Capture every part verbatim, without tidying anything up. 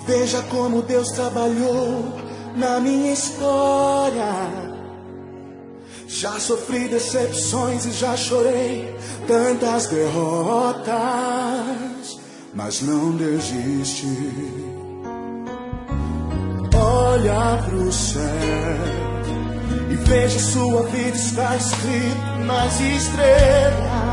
Veja como Deus trabalhou na minha história. Já sofri decepções e já chorei tantas derrotas, mas não desiste. Olha pro céu e veja, sua vida está escrito nas estrelas.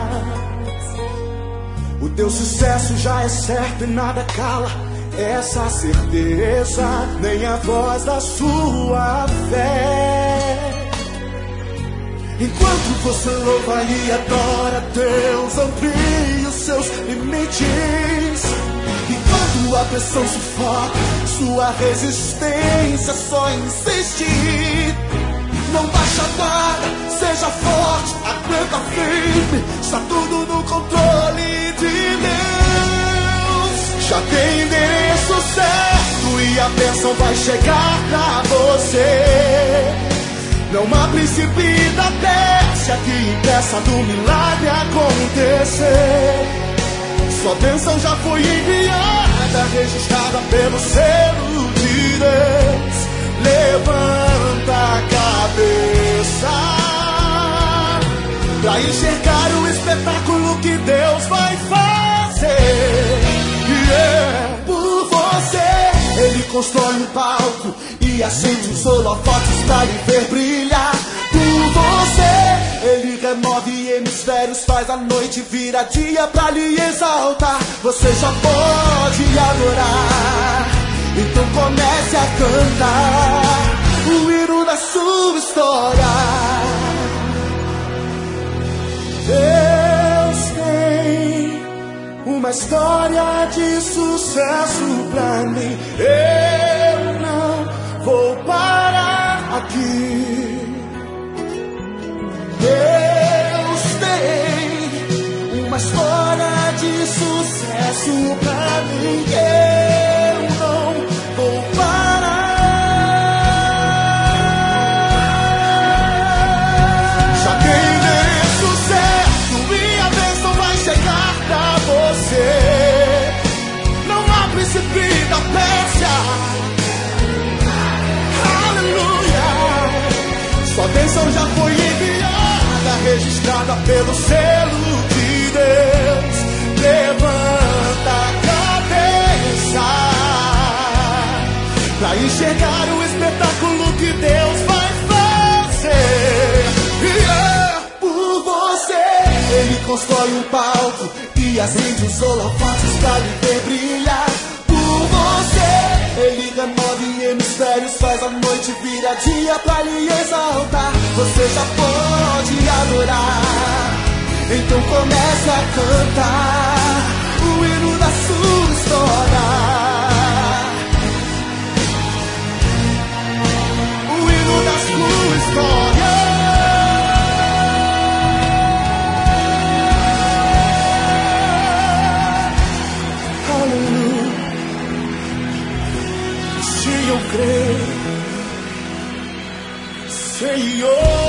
O teu sucesso já é certo e nada cala essa certeza, nem a voz da sua fé. Enquanto você louva e adora Deus, amplie os seus limites. Enquanto a pressão sufoca, sua resistência só insiste. Não baixa a guarda, seja forte, aguenta firme, está tudo no controle de Deus. Já tem endereço certo e a bênção vai chegar pra você. Não há princípio da peste que impeça do milagre acontecer. Sua bênção já foi enviada, registrada pelo selo de Deus. Levanta a cabeça pra enxergar o espetáculo que Deus vai fazer. Yeah. Por você, Ele constrói um palco e acende os holofotes pra lhe ver brilhar. Por você, Ele remove hemisférios, faz a noite virar dia pra lhe exaltar. Você já pode adorar, então comece a cantar o hino da sua história. Deus tem uma história de sucesso pra mim. Eu não vou parar aqui. Deus tem uma história de sucesso pra mim. Eu não vou parar. Já tem endereço certo e a bênção vai chegar pra você. Não há príncipe da Pérsia. Aleluia. Sua bênção já foi enviada, registrada pelo selo de Deus. Levanta a cabeça pra enxergar o espetáculo que Deus vai fazer. Yeah. Por você, Ele constrói um palco e acende os holofotes pra lhe ver brilhar. Por você, Ele remove hemisférios, faz a noite virar dia pra lhe exaltar. Você já pode adorar, então comece a cantar o hino da sua história. O hino da sua história. Aleluia. Se eu crer, Senhor.